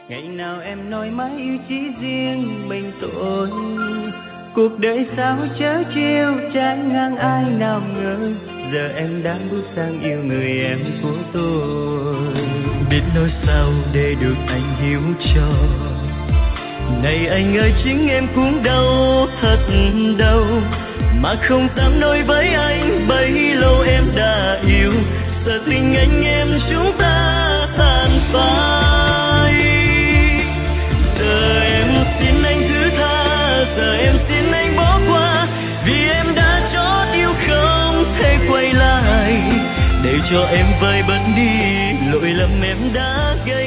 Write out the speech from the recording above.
Ngày nào em nói mãi yêu chỉ riêng mình tôi, cuộc đời sao chớ trêu trái ngang ai nào ngờ, giờ em đã bước sang yêu người em của tôi. Biết nói sao để được anh hiểu cho, này anh ơi chính em cũng đau thật đau, mà không dám nói với anh bấy lâu em đã yêu, sợ tình anh em chúng ta tàn phai. Giờ em xin anh thứ tha, giờ em xin anh bỏ qua, vì em đã chót yêu không thể quay lại, để cho em vơi bớt đi lỗi lầm em đã gây